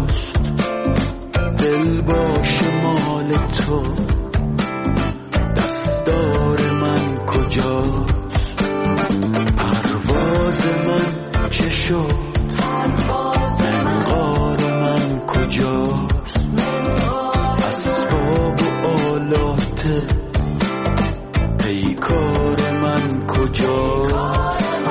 کجاست؟ دل باشه مال تو، دستار من کجاست؟ پرواز من چه شد؟ منقار من کجاست؟ اسباب و آلات پیکار من کجاست؟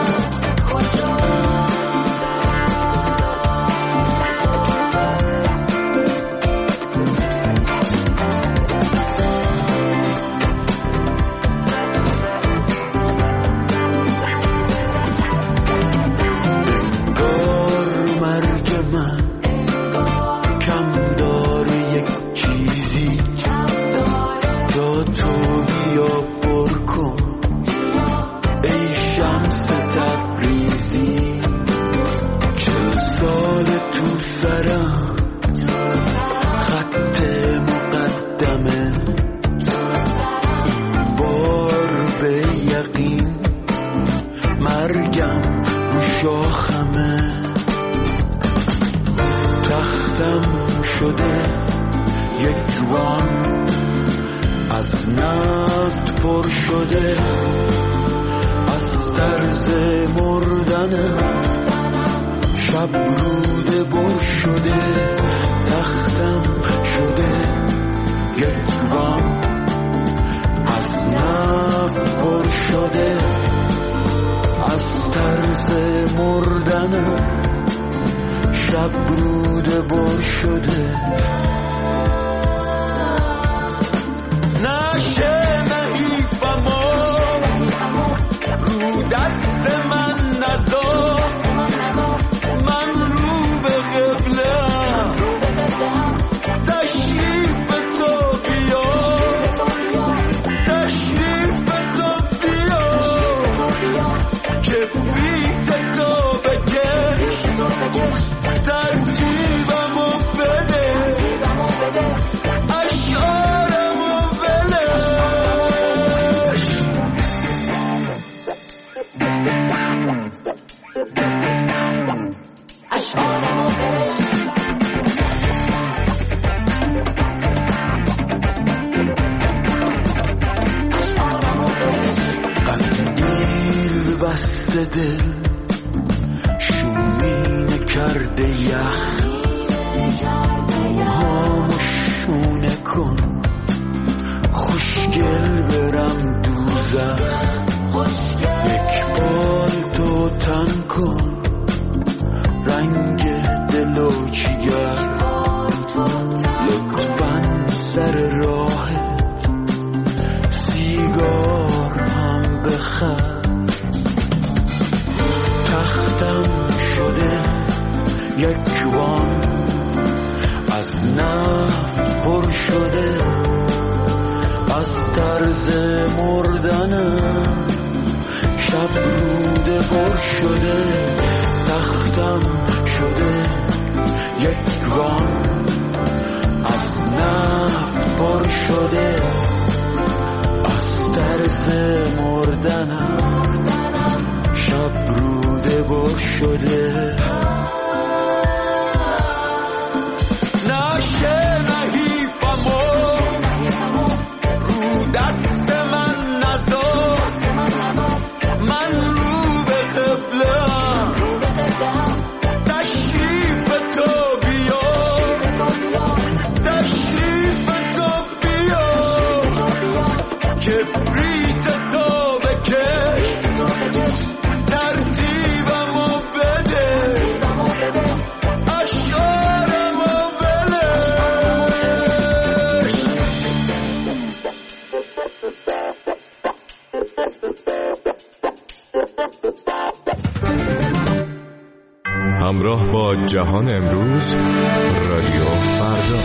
همراه با جهان امروز، رادیو فردا.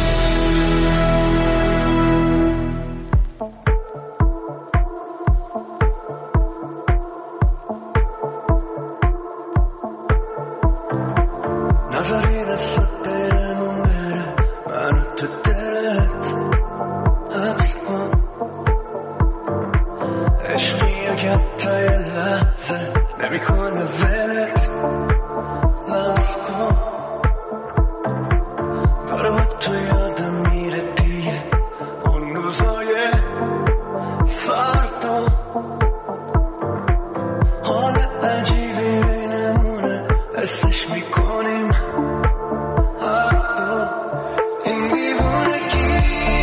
تو یادم میره دیگه اون روزای فردا حال عجیبی بینمونه حسش میکنیم حتی این دیوونگی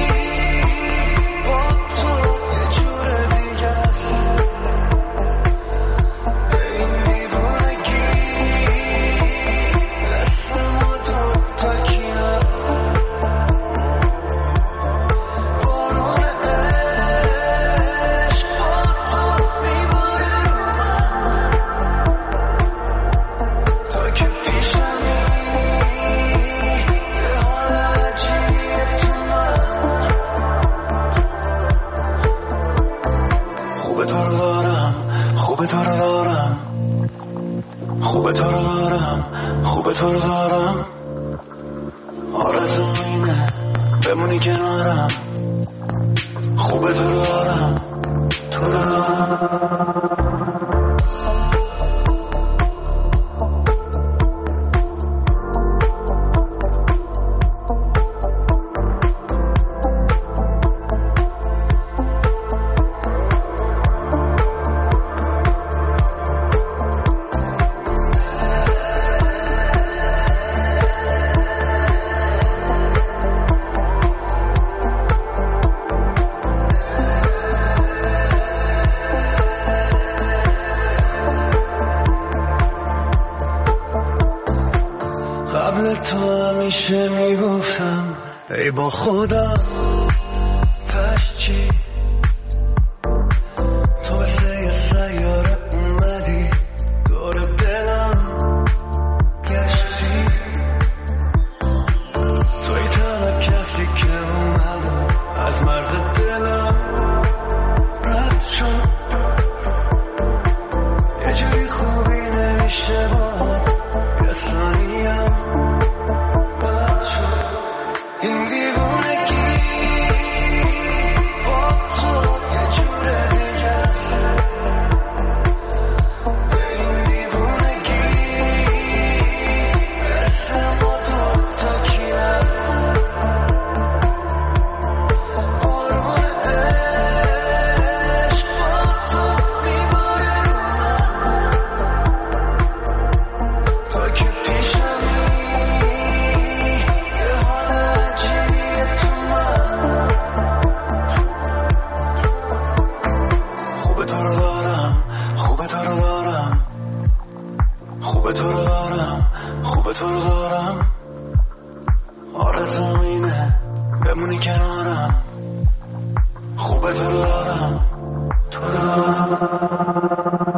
با تو یه جور دیگه است این دیوونگی دست ما دوتا کی هست بارون عشق با تو میباره رو من تو که پیشمی یه حال عجیبیه تو من خوبه تو رو دارم خوبه تو رو دارم خوبه تو رو دارم خوبه تو رو دارم آرزوم اینه بمونی کنارم خوبه تو رو دارم تو رو دارم قبل تو همیشه میگفتم ای با خودم پس چی تو مثل یه سیاره اومدی دور دلم گشتی توی تنها کسی که اومدم از مرز دلم رد شد یه جوری خوبی نمیشه باید یه ثانیم بد شد این دیوونگی با تو یه جور دیگه است این دیوونگی مثل ما دوتا کی هست بارون عشق با تو میباره رو من تو که پیشمی یه حال عجیبیه تو من خوبه تو رو دارم خوبه تو رو دارم خوبه تو رو دارم خوبه تو رو دارم آرزوم اینه بمونی کنارم خوبه تو رو دارم تو رو دارم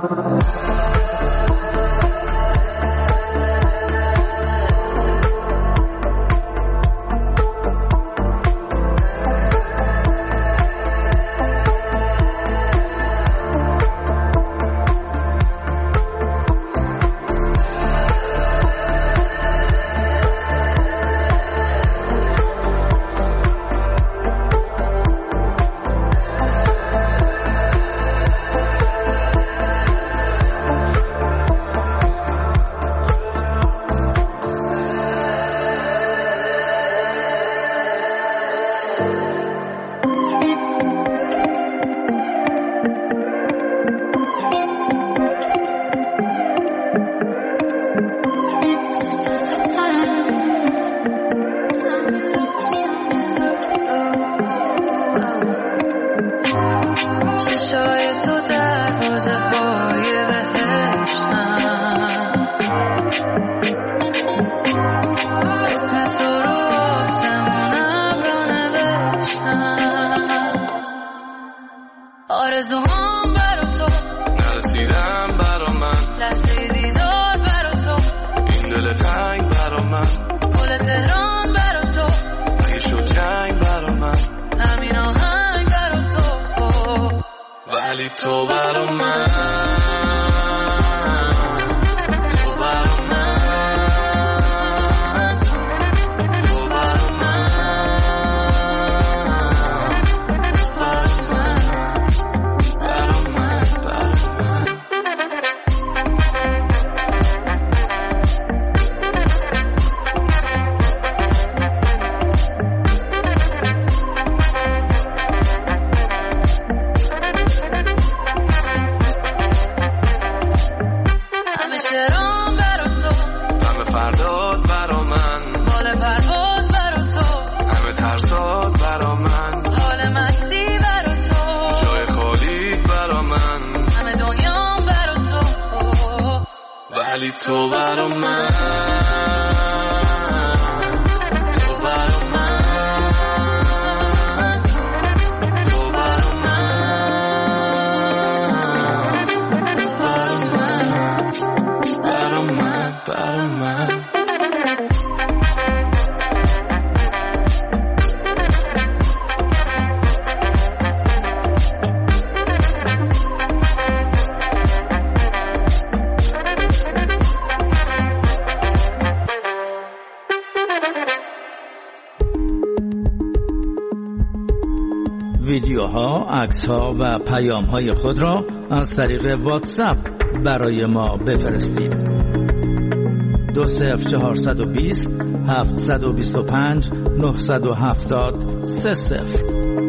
چشای تو دروازه های بهشتن اسم تو رو آسمونم را نوشتن آرزوهام برا تو نرسیدم برا من لحظه دیدار برا تو این دل تنگ برا من گل تهران برا تو اگه شد جنگ برا من همین آهنگ برا تو ولی تو برا من تو برا من تو برا من برا من برا من ولی تو برا من، تو برا من، تو برا من، برا من، برا من. ویدیوها، عکس‌ها و پیام‌های خود را از طریق واتساپ برای ما بفرستید. 20420 725 970 30.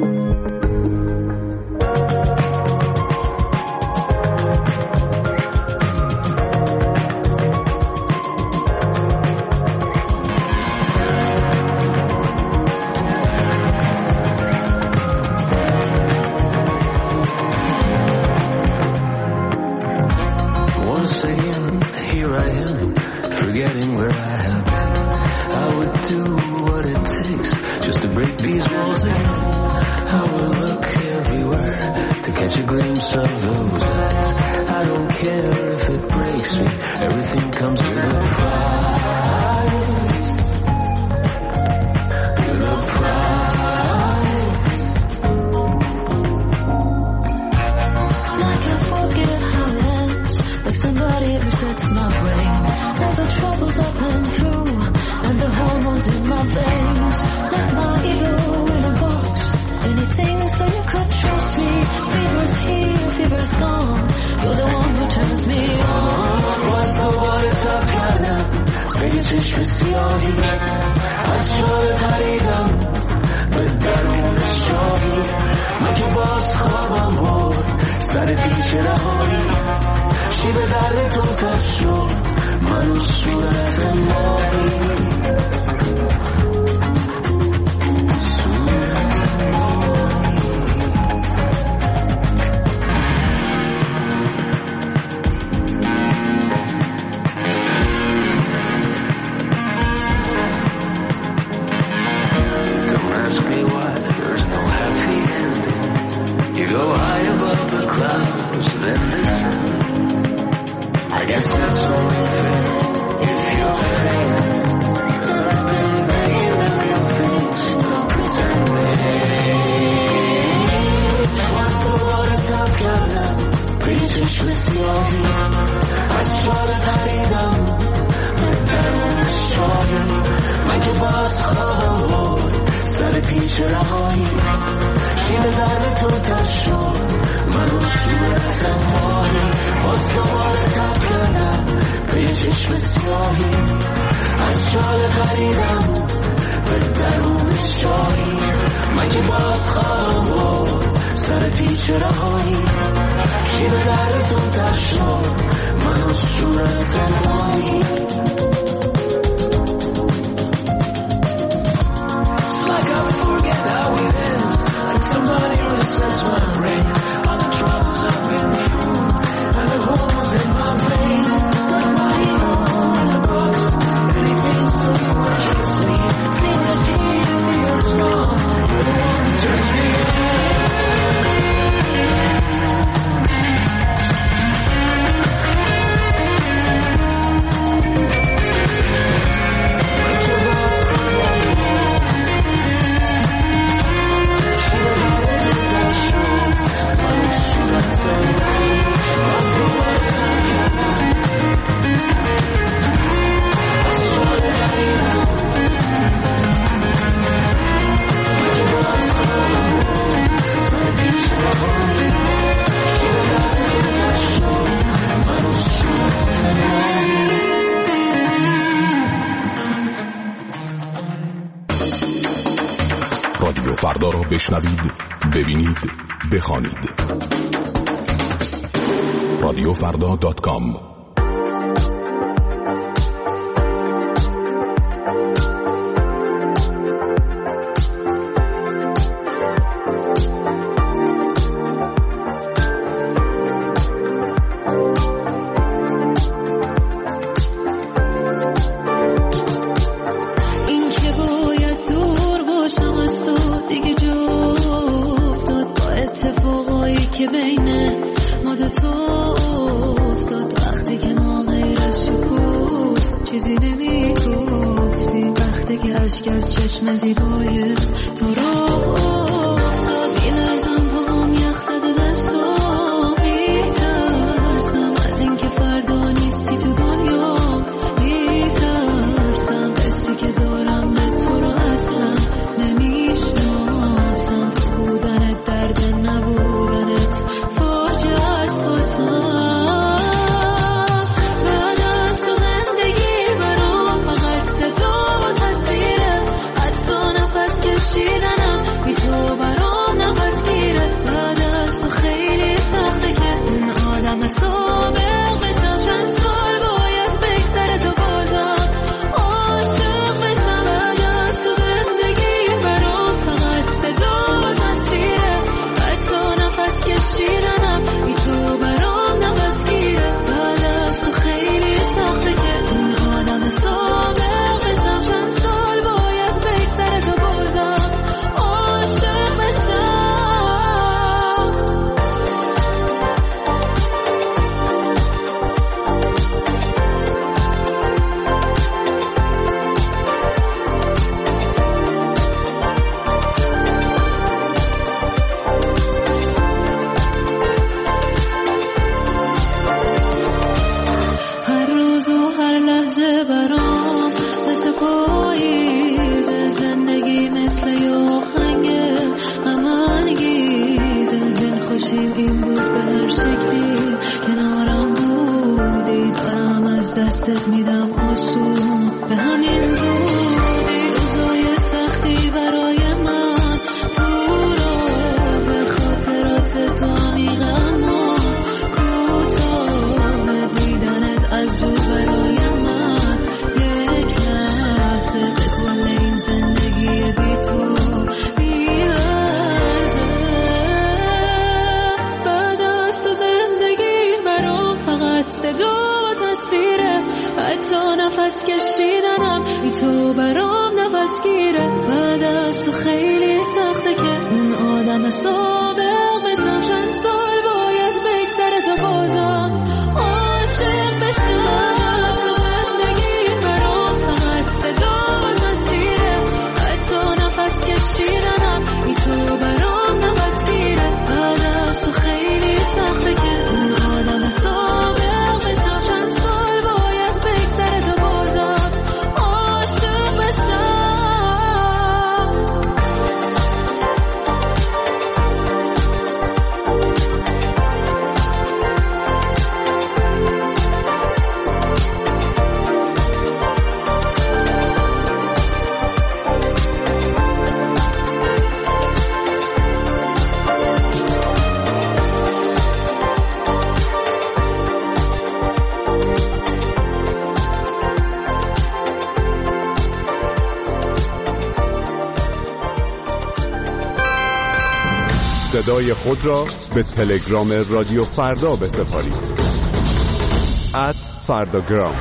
رادیو فردا را بشنوید، ببینید، بخوانید. radiofrda.com که بین ما دوتا افتاد وقتی که ما غیر از شکوت چیزی نمی گفتیم، وقتی که عشق از چشم زیبای تو رو افتاد بی‌لرزم پاهم یخ زده دستم میترسم از این که فردا نیستی تو دنیا، میترسم قصه که دارم به تو رو اصلا نمیشناسم، تو بودنت درد نبودنت فاجعه است واسم. بعد از تو زندگی برام فقط صدا و تصویره، حتی نفس کشیدنم بی تو برام نفس گیره. بعد از تو خیلی سخته که اون آدم سابق بشم، چند سال باید بگذره تا بازم عاشق بشم. بعد از تو زندگی برام فقط صدا و تصویره، حتی نفس کشیدنم بی تو برام نفس گیره. بعد از تو خیلی سخته که اون آدم سابق بشم، چند سال باید بگذره تا بازم عاشق بشم. هر روز و هر لحظه برام مثل پاییز، زندگی مثل یه آهنگ غم‌انگیز. دل خوشیم این بود به هر شکلی کنارم بودی، دارم از دستت میدم آسون به همین زودی. روزای سختی برای من تو را به خاطرات تو عمیقم کوتاه، دیدنت از دور برای من یک لحظه به کل این زندگی بی تو بی‌ارزه. بعد از تو زندگی برام فقط صدا و تصویره، حتی نفس کشیدنم بی تو برام نفس گیره. بعد از تو خیلی سخته که اون آدم سابق بشم، چند سال باید بگذره تا بازم عاشق بشم. از تو زندگی برام فقط صدا و تصویره، حتی نفس کشیدنم بی تو برام نفس گیره. بعد از تو خیلی سخته که اون آدم سابق بشم، چند سال باید بگذره تا بازم عاشق بشم. صدای خود را به تلگرام رادیو فردا بسپارید. @فرداگرام.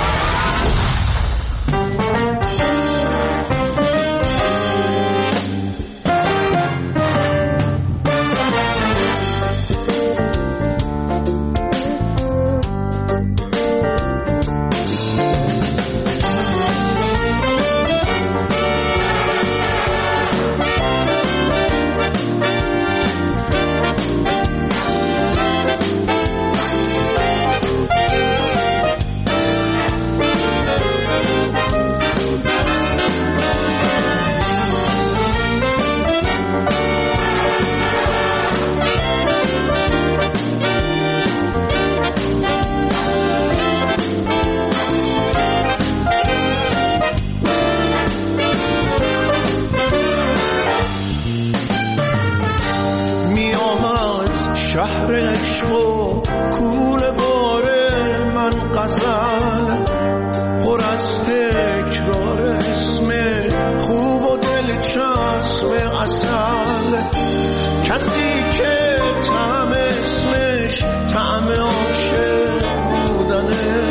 شهر عشق و کوله باره من غزل پر از تکرار اسم خوب و دلچسب عسل. کسی که طعم اسمش طعم عاشق بودنه،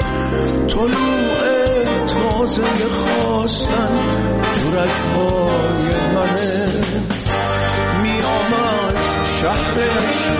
طلوع تازه خواستن تو رگ‌های منه. میام از شهر عشق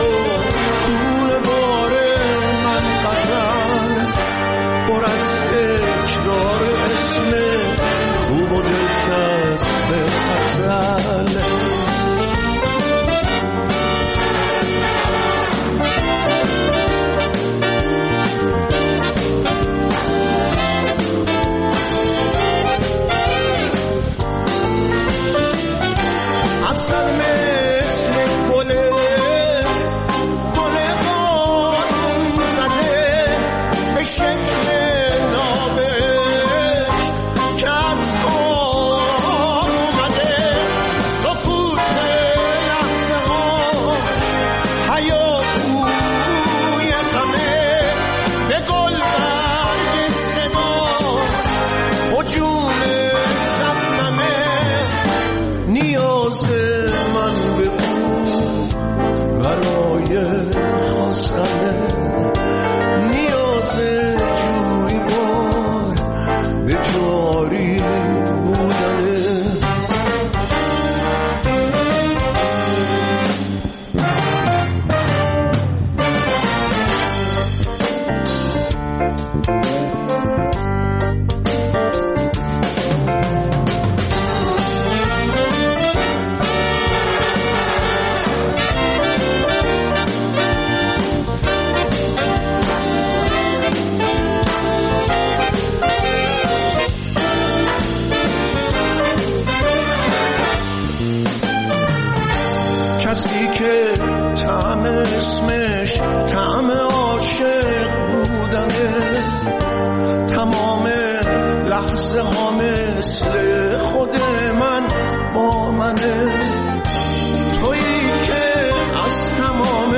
لحظه ها مثل خود من با منه، تویی که از تمام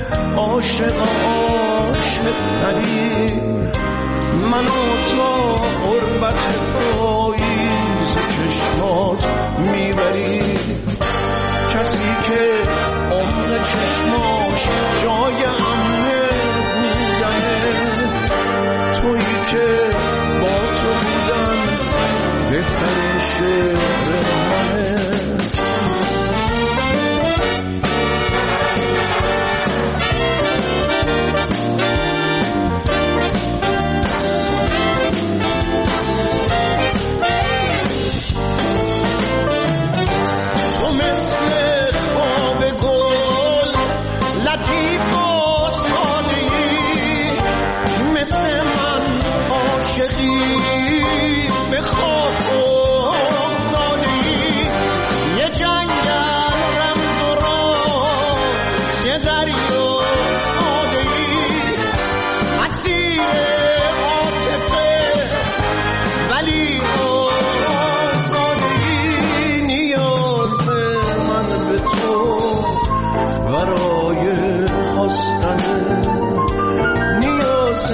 عاشق‌تری منو تا غربت پاییز چشمات میبری، کسی که عمق چشماش جای امنه بودنه، تویی که با تو بودن بهترین شعر منه. به خواب افتادی، یه جنگل رمز و راز، یه دریا ساده‌ای، اسیر عاطفه ولی آزاده‌ای، نیاز من به تو برای خواستنه، نیاز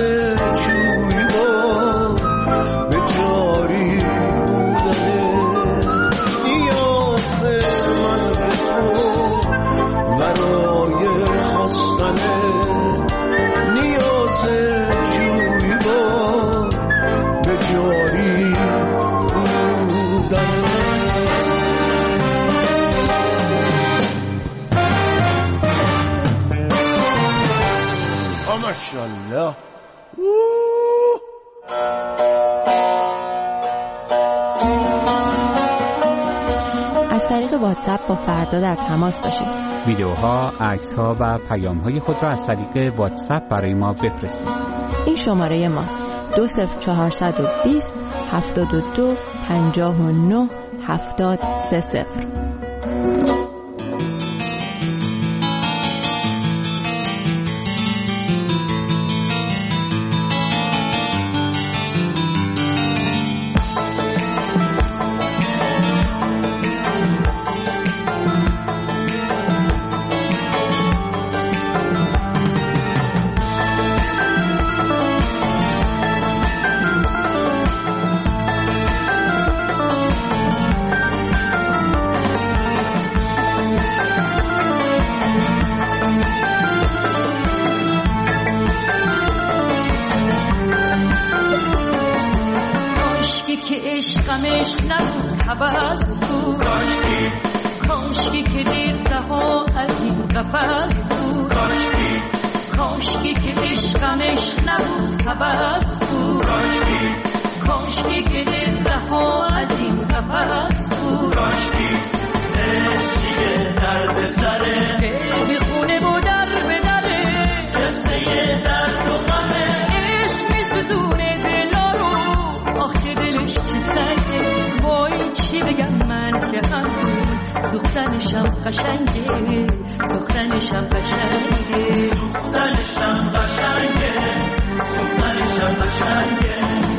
ماشاءالله. از طریق واتساپ با فردا در تماس باشید. ویدیوها، عکس‌ها و پیام‌های خود را از طریق واتساپ برای ما بفرستید. این شماره ماست: 20420 72 59 7030. عشق نبود حوض بود، کاشکی که دیر رها از این قفس بود، کاشکی که عشقم عشق نبود حوض بود، کاشکی که دیر رها از این قفس بود، عشقی درد سره بی خونه و در به دره، قصه درد و غمه، عشق میسوزونه دلا رو، آخه دلش چه سنگه، وای چی بگم من که هم سوختنشم قشنگه، سوختنشم قشنگه، سوختنشم قشنگه، سوختنشم قشنگه.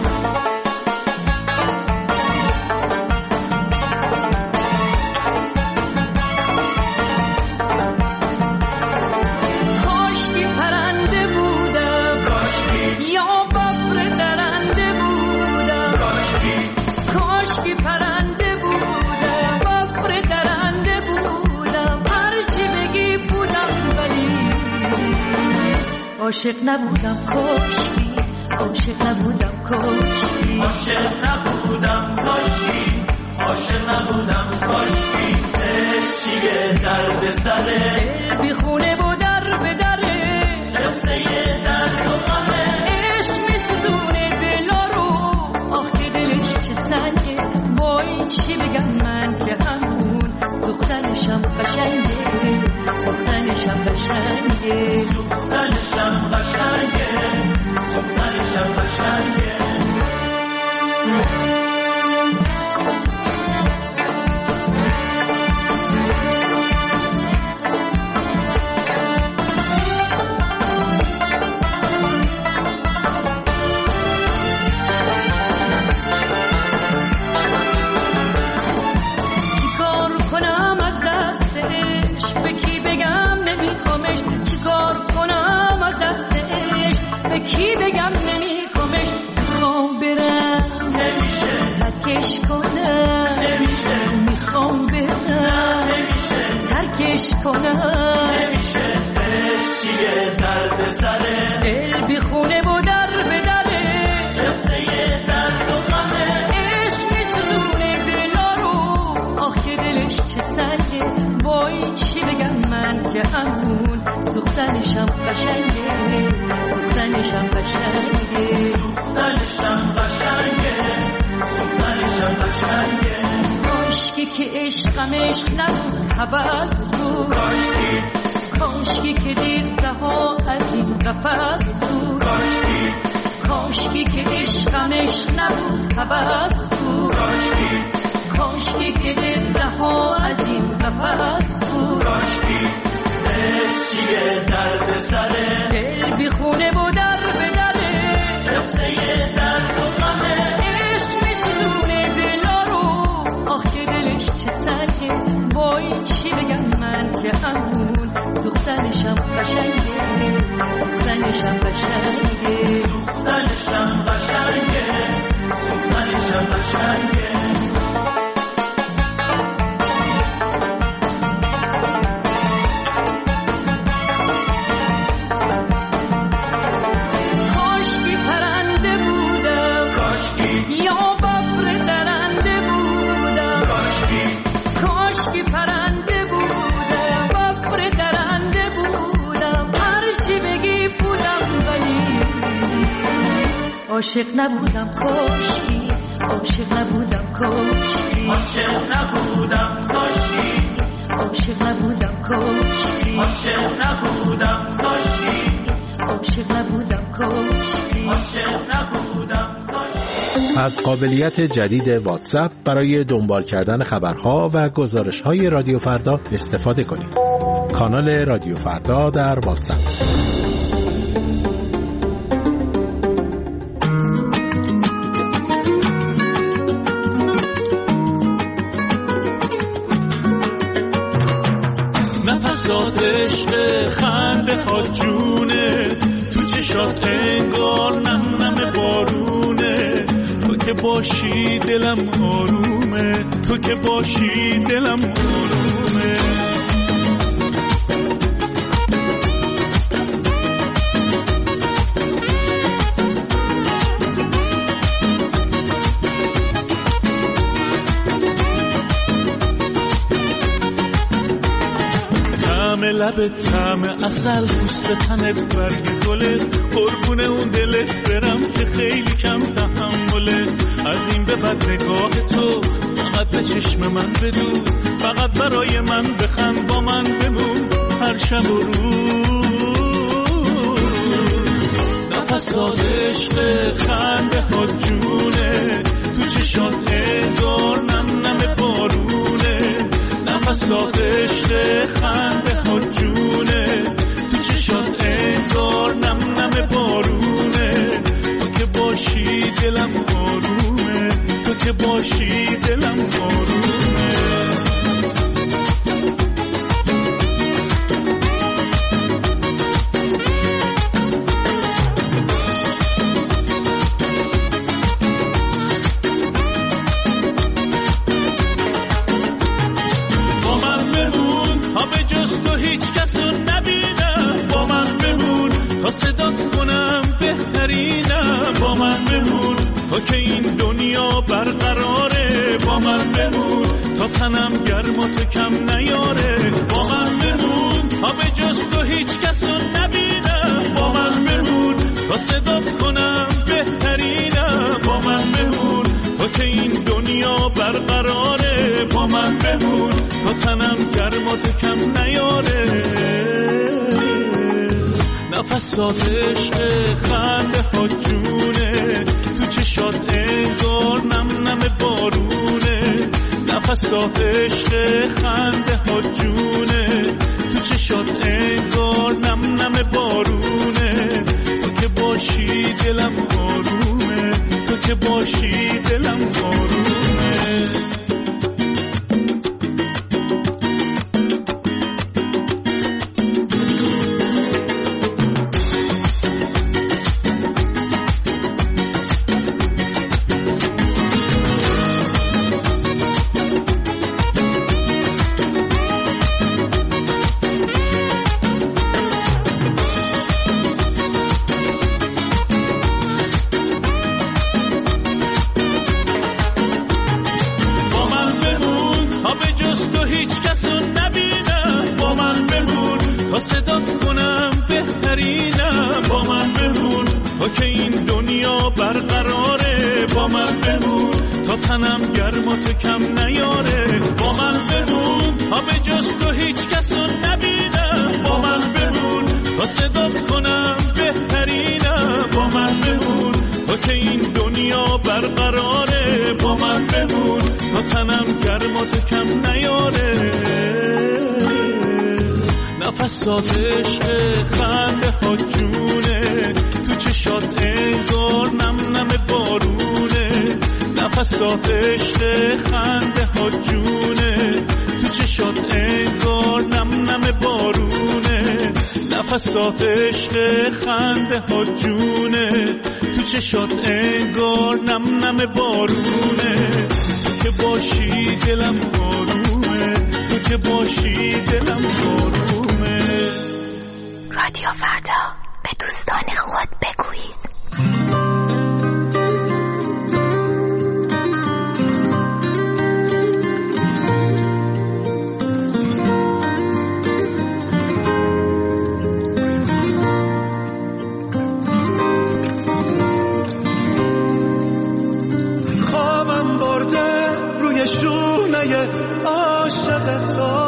عاشق نبودم کاشکی، عاشق نبودم کاشکی، عاشق نبودم کاشکی، عاشق نبودم کاشکی، عشقیه درد سره بی خونه و در به دره، قصه درد و غمه، عشق میسوزونه دلا رو، آخه دلش چه سنگه، وای چی بگم من که همون سوختنشم قشنگه، سوختنشم قشنگه، سوختنشم قشنگه، سوختنشم قشنگه. کنم. نمیشه عشقیه درد سره، دل بی خونه و در به دره، قصه درد و غمه. عشق میسوزونه دلا رو، آخ که دلش چه سنگه. وای چی بگم من که همون سوختنشم قشنگه، سوختنشم قشنگه، سوختنشم قشنگه، سوختنشم قشنگه. کاشکی که عشقم عشق نبود هوس بود، کاشکی که دیر رها از این قفس بود، کاشکی که عشقم عشق نبود هوس بود، کاشکی که دیر رها از این قفس بود. عشقیه درد سره، دل بی خونه و در به دره، قصه درد و غمه. عشق میسوزونه دلا رو، آخ که دلش چه سنگه. وای چی بگم من که همون سوختنشم قشنگه، سوختنشم قشنگه، سوختنشم قشنگه، سوختنشم قشنگه. کاشکی پرنده بودم، یا ببر درنده بودم، کاشکی پرنده بودم، ببر درنده بودم. هر چی بگی بودم ولی عاشق نبودم. کاشکی عاشق نبودم. کاشکی عاشق نبودم. کاشکی عاشق نبودم. کاشکی عاشق نبودم. کاشکی عاشق نبودم. کاشکی عاشق نبودم. کاشکی. از قابلیت جدید واتساپ برای دنبال کردن خبرها و گزارش‌های رادیو فردا استفاده کنید. کانال رادیو فردا در واتساپ. نفسات عشق خنده ها جونه، تو چشات انگار نم نم بارونه. تو که باشی دلم آرومه، تو که باشی دلم آرومه. لبت طعم عسل، پوست تنت برگ گله، قربون اون دلت برم که خیلی کم تحمله. از این به بعد نگاه تو فقط به چشم من بدو، فقط برای من بخند، با من بمون هر شب و روز. نفسات عشق خنده ها جونه، تو چشات انگار نم نم بارونه. نفسات عشق خنده ها جونه، تو چشات انگار نم نم بارونه. تو که باشی دلم آرومه، تو که باشی دلم آرومه. تا صدات کنم بهترینم، با من بمون تا که این دنیا برقراره. با من بمون تا تنم گرم و تو کم نیاره. با من بمون تا به جز تو هیچ کس رو نبینم. با من بمون تا صدات کنم بهترینم. با من بمون تا که این دنیا برقراره. با من بمون تا تنم گرم و تو کم نیاره. نفسات عشق خنده ها جونه، تو چشات انگار نم نم بارونه. نفسات عشق خنده ها جونه، تو چشات انگار نم نم بارونه. تو که باشی دلم آرومه، تو که باشی دلم آرومه. هیچ کس رو نبینم. با من بمون تا صدات کنم بهترینم. با من بمون تا که این دنیا برقراره. با من بمون تا تنم گرم و تو کم نیاره. با من بمون تا به جز تو هیچ کس رو نبینم. با من بمون تا صدات کنم بهترینم. با من بمون تا که این دنیا برقراره. با من بمون تا تنم گرم و تو کم نیاره. نفسات عشق خنده ها جونه، تو چشات انگار نم نم بارونه. نفسات عشق خنده ها جونه، تو چشات انگار نم نم بارونه. نفسات عشق خنده ها جونه، تو چشات انگار نم نم بارونه. تو که باشی دلم آرومه، تو که باشی دلم آرومه. رادیو فردا، به دوستان خود بگویید. خوابم برده روی شونه عاشق تو،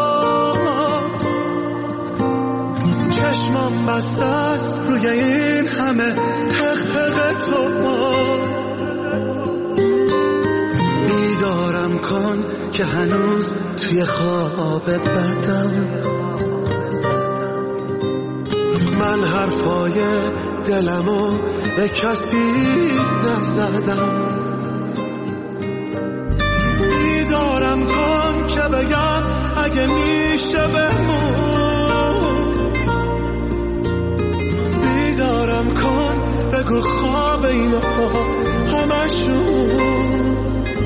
چشمم بسته است روی این همه حق تو. بیدارم کن که هنوز توی خواب بدم. من حرفای دلمو به کسی نزدم. بیدارم کن که بگم اگه میشه بمون. بیدارم کن بگو خواب اینا همشون.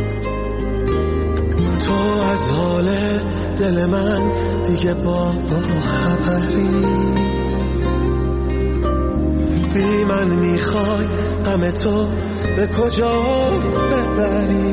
تو از حال دل من دیگه با خبری. بی من میخوای غم تو به کجا ببری.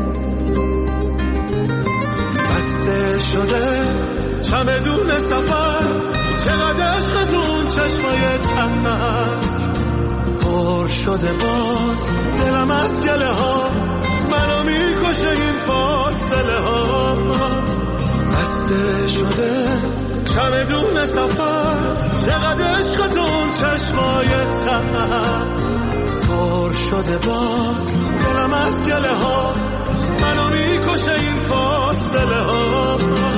بسته شده چمدون سفر، چقدر عشقتون چشمای تنم. پر شده باز دلم از گله ها، منو میکشه این فاصله ها. بسته شده چمدون سفر، چقدر عشقتون چشمای تنم. پر شده باز دلم از گله ها، منو میکشه این فاصله ها.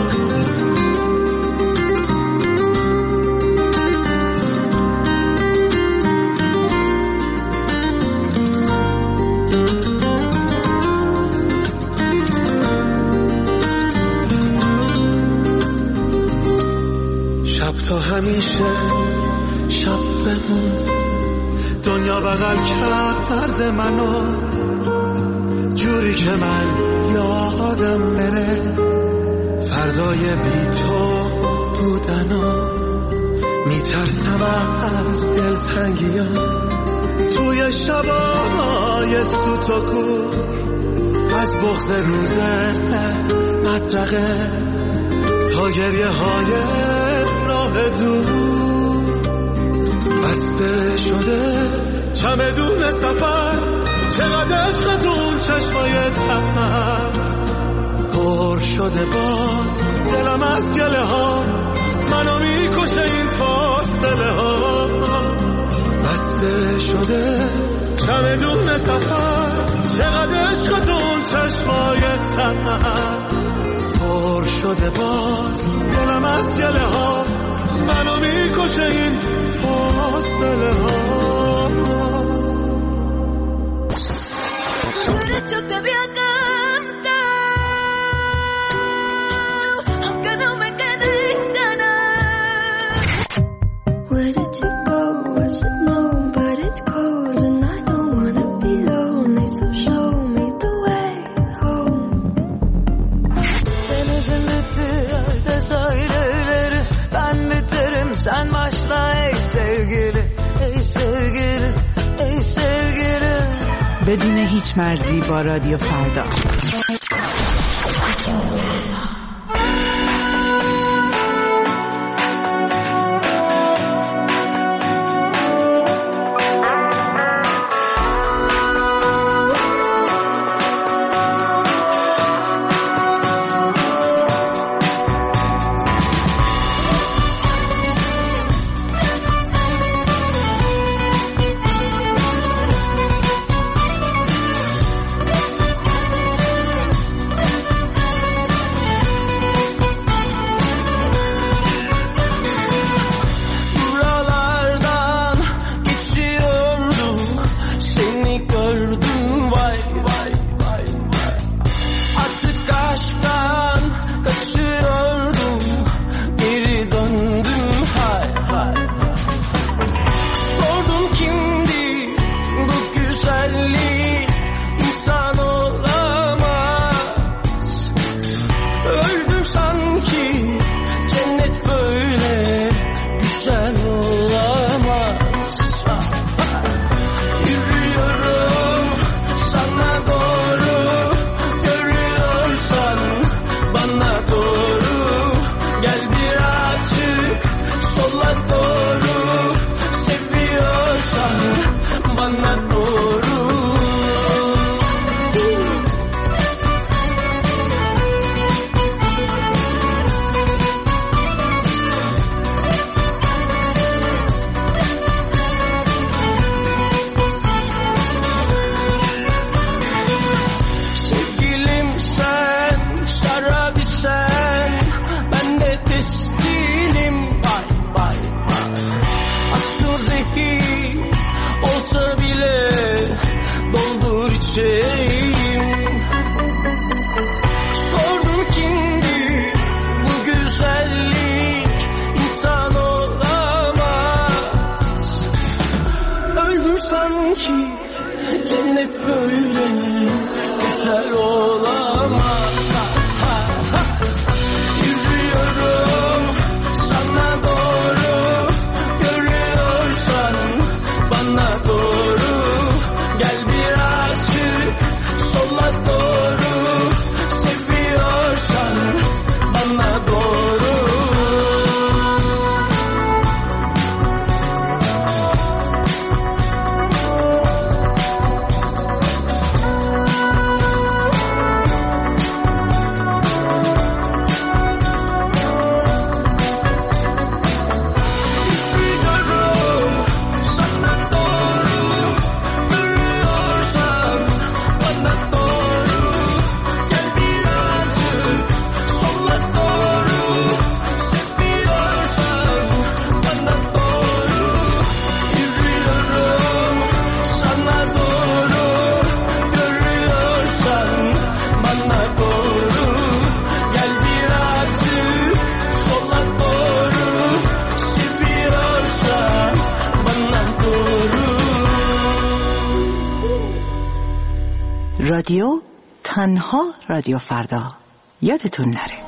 شب تا همیشه شب بمون. دنیا بغل کرده منو جوری که من یادم بره. فردای بی تو بودنو میترسم از دلتنگیام. توی شبای سوت و کور، از بغض روز مدرقه تا گریه های راه دور. بسته شده چمدون سفر، چقدر عشقتون چشمای تنم. پر شده باز دلم از گله ها، منو میکشه این فاصله ها. بسته شده چمدون سفر، چقدر عشقتون چشمای تنم. پر شده باز دلم از گله ها، منو میکشه این فاصله ها. Sen başla ey sevgili, ey sevgili, ey sevgili. بدون هیچ مرزی با رادیو فردا. رادیو، تنها رادیو فردا. یادتون نره.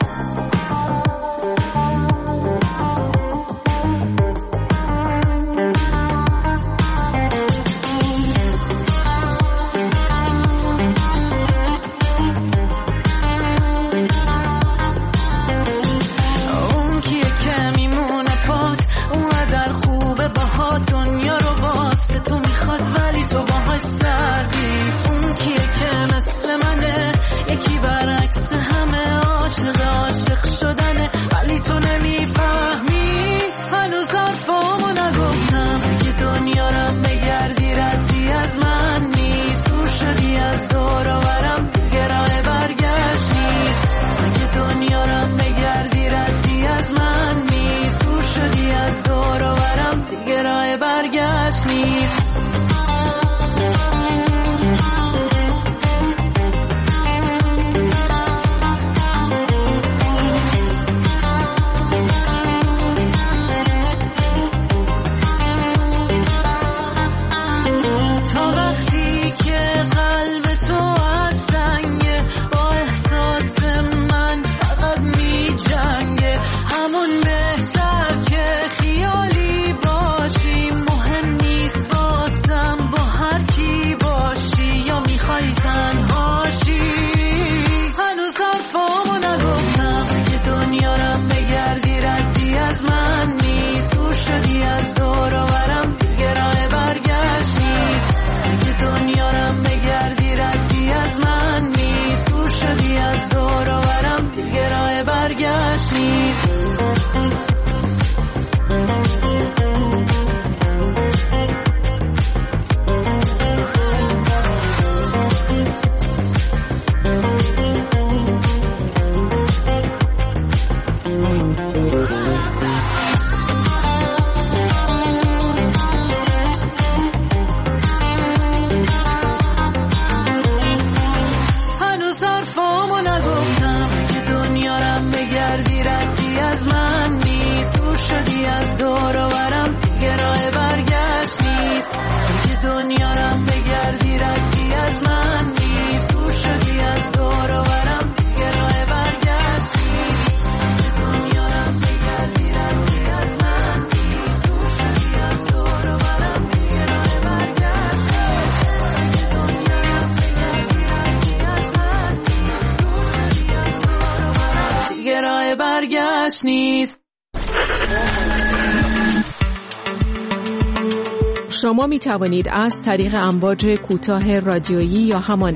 شما می توانید از طریق امواج کوتاه رادیویی یا همان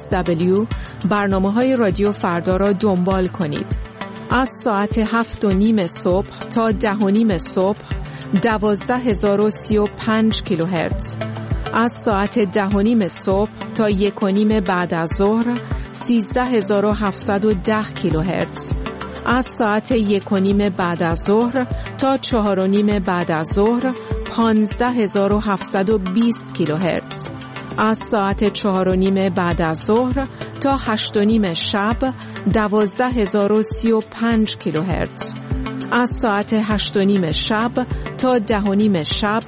SW برنامه‌های رادیو فردا را دنبال کنید. از ساعت 7:30 صبح تا 10:30 صبح 12035 کیلوهرتز. از ساعت 10:30 صبح تا 1:30 بعد از ظهر 13710 کیلوهرتز. از ساعت 1:30 بعد از ظهر تا 4:30 بعد از ظهر 15720 کیلوهرتز. از ساعت 4:30 بعد از ظهر تا 8:30 شب 12035 کیلوهرتز. از ساعت 8:30 شب تا 10:30 شب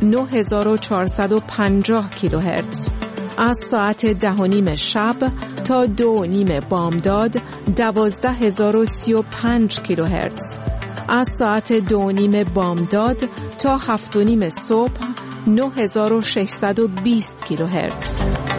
9450 کیلوهرتز. از ساعت 10:30 شب تا 2:30 بامداد 12035 کیلوهرتز. از ساعت 2:30 بامداد تا 7:30 صبح 9620 کیلوهرتز.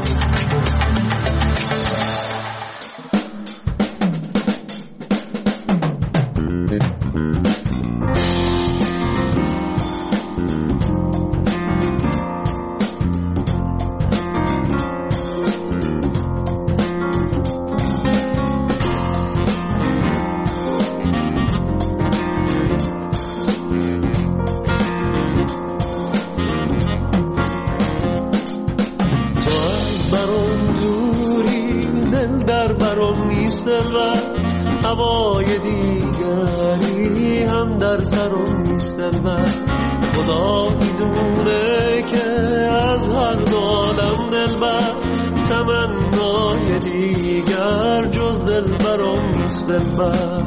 هوای دیگری هم در سرم نیست خدا میدونه که از هر عالم دلبر تمنای دیگر جز دلبرم نیست دلبر.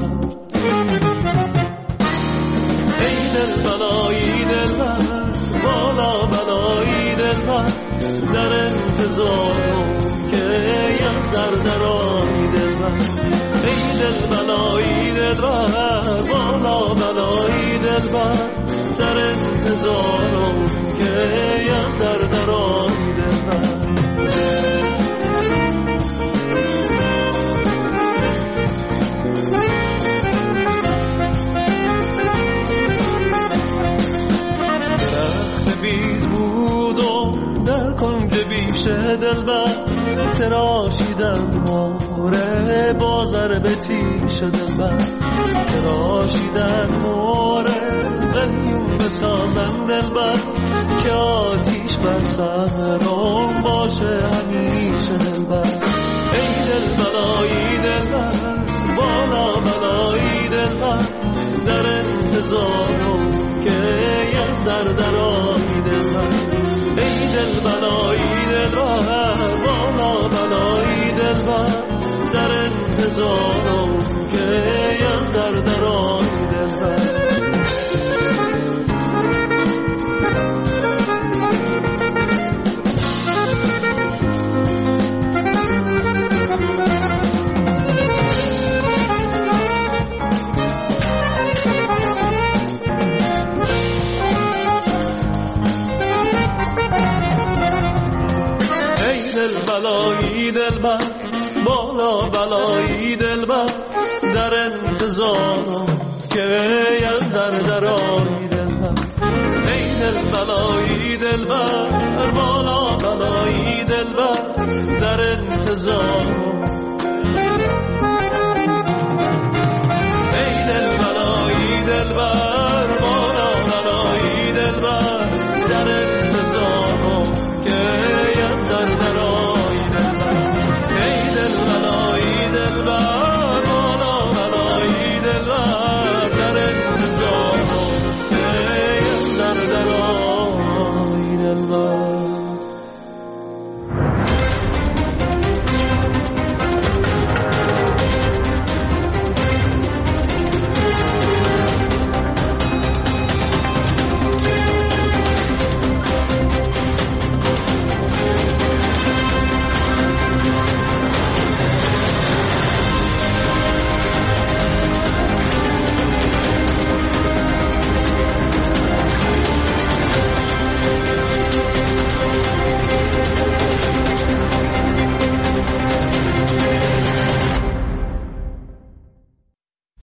ای دل بلایی دلبر بالا بلایی دلبر در انتظارم که از درآیی دلبر. ای دلبلایی دلبر بالا بلایی دلبر، در انتظارم که از درآیی دلبر. دلبر تراشیدم موره بازر به تیش دلبر، تراشیدم موره قلیون بسازم دلبر، که آتیش بر سرم باشه همیشه دلبر. ای دلبلایی دلبر بالا بلایی دلبر، در انتظارم که از درآیی دلبر. ای دلبلایی دلبر بالا بلایی دلبر، در انتظارم که از درآیی دلبر. بلایی دلبر بالا بلایی دلبر، در انتظارم که از درآیی دلبر. ای دلبلایی دلبر بالا بلایی دلبر، در انتظارم